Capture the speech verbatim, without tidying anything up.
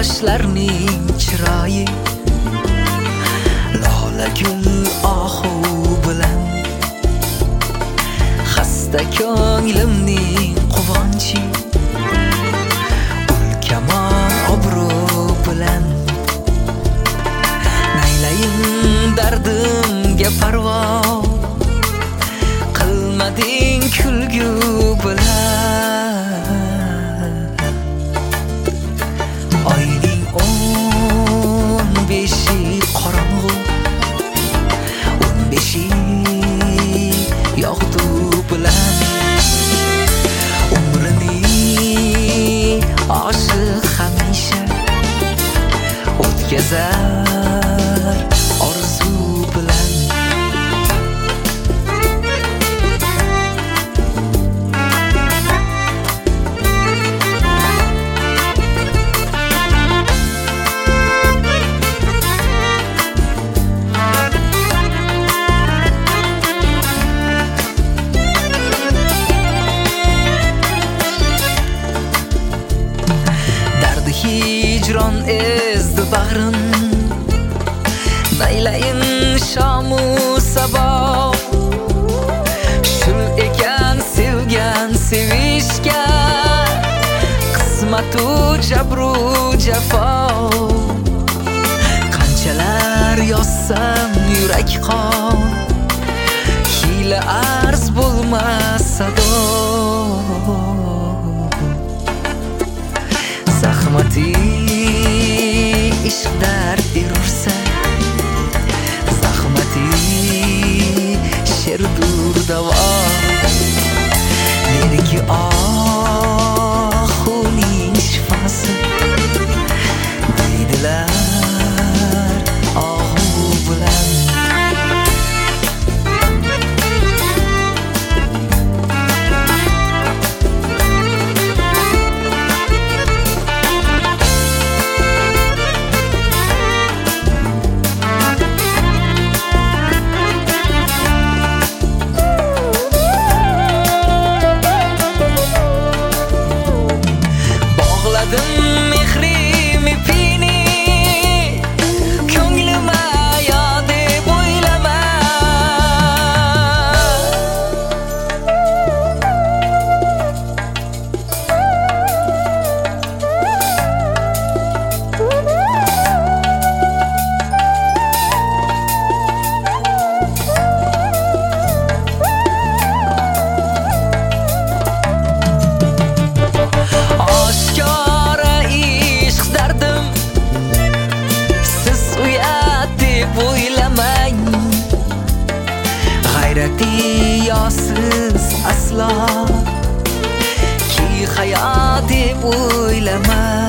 yoshlarning chiroyi lola gul ohu bilan xasta ko'nglimning quvonchi ulkamon obro' bilan naylayin dardimga parvo qilmading kulgu bilan oyning o'n beshi qorong'u o'n beshi yog'du bilan umrini oshiq hamisha o'tkazar orzu bilan hicron ezdi bag'rim naylayin shamu sabah shul ekan sevgan sevishga qismatu jabru jafo qanchalar yozsam yurak qon hiyla arz bo'lmas sado zahmati ishq dard berursa zahmati sherdur davo neriki ohuning shifasi deydilar ohu bilan Diyosiz asla ki hayat deb o'ylama